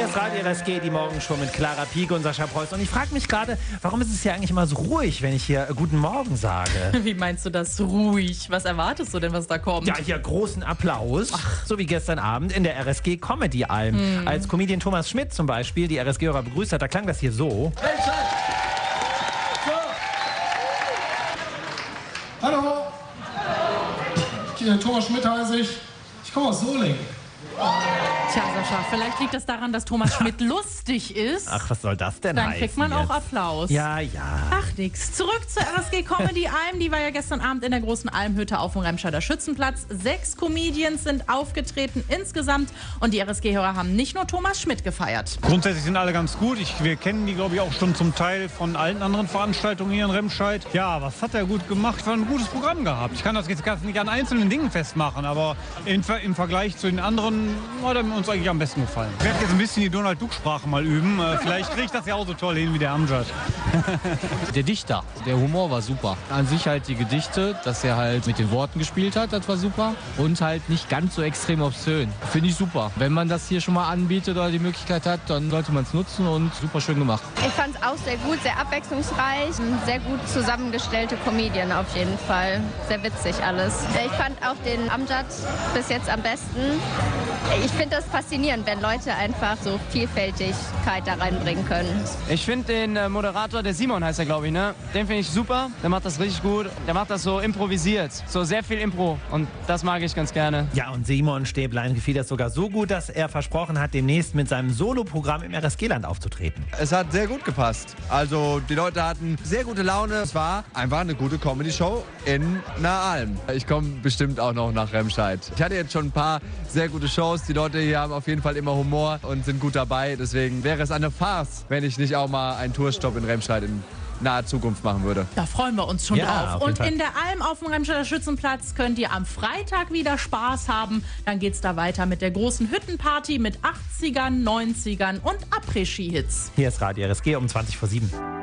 Hier ist Radio RSG, die Morgenshow mit Clara Pieck und Sascha Preuß. Und ich frage mich gerade, warum ist es hier eigentlich immer so ruhig, wenn ich hier Guten Morgen sage? Wie meinst du das ruhig? Was erwartest du denn, was da kommt? Ja, hier großen Applaus. So wie gestern Abend in der RSG Comedy Alm. Als Comedian Thomas Schmidt zum Beispiel die RSG-Hörer begrüßt hat, da klang das hier so. Hallo, Thomas Schmidt heiße ich. Ich komme aus Solingen. Tja, Sascha, vielleicht liegt es daran, dass Thomas Schmidt lustig ist. Ach, was soll das denn Dann heißen kriegt man auch jetzt? Applaus. Ja, ja. Ach, nix. Zurück zur RSG Comedy Alm. Die war ja gestern Abend in der großen Almhütte auf dem Remscheider Schützenplatz. 6 Comedians sind aufgetreten insgesamt. Und die RSG-Hörer haben nicht nur Thomas Schmidt gefeiert. Grundsätzlich sind alle ganz gut. Wir kennen die, glaube ich, auch schon zum Teil von allen anderen Veranstaltungen hier in Remscheid. Ja, was hat er gut gemacht? War ein gutes Programm gehabt. Ich kann das jetzt nicht an einzelnen Dingen festmachen, aber im Vergleich zu den anderen hat er uns eigentlich am besten gefallen. Ich werde jetzt ein bisschen die Donald-Duck-Sprache mal üben. Vielleicht kriege ich das ja auch so toll hin wie der Amjad. Der Dichter, der Humor war super. An sich halt die Gedichte, dass er halt mit den Worten gespielt hat, das war super. Und halt nicht ganz so extrem obszön. Finde ich super. Wenn man das hier schon mal anbietet oder die Möglichkeit hat, dann sollte man es nutzen und super schön gemacht. Ich fand es auch sehr gut, sehr abwechslungsreich. Sehr gut zusammengestellte Comedian auf jeden Fall. Sehr witzig alles. Ich fand auch den Amjad bis jetzt am besten. Ich finde das faszinierend, wenn Leute einfach so Vielfältigkeit da reinbringen können. Ich finde den Moderator, der Simon heißt er, glaube ich, ne? Den finde ich super. Der macht das richtig gut. Der macht das so improvisiert. So sehr viel Impro. Und das mag ich ganz gerne. Ja, und Simon Stäblein gefiel das sogar so gut, dass er versprochen hat, demnächst mit seinem Soloprogramm im RSG-Land aufzutreten. Es hat sehr gut gepasst. Also die Leute hatten sehr gute Laune. Es war einfach eine gute Comedy-Show in einer Alm. Ich komme bestimmt auch noch nach Remscheid. Ich hatte jetzt schon ein paar sehr gute Shows. Die Leute hier haben auf jeden Fall immer Humor und sind gut dabei. Deswegen wäre es eine Farce, wenn ich nicht auch mal einen Tourstopp in Remscheid in naher Zukunft machen würde. Da freuen wir uns schon drauf. Und Fall. in der Alm auf dem Remscheider Schützenplatz könnt ihr am Freitag wieder Spaß haben. Dann geht's da weiter mit der großen Hüttenparty mit 80ern, 90ern und Après-Ski-Hits. Hier ist Radio RSG um 20:07.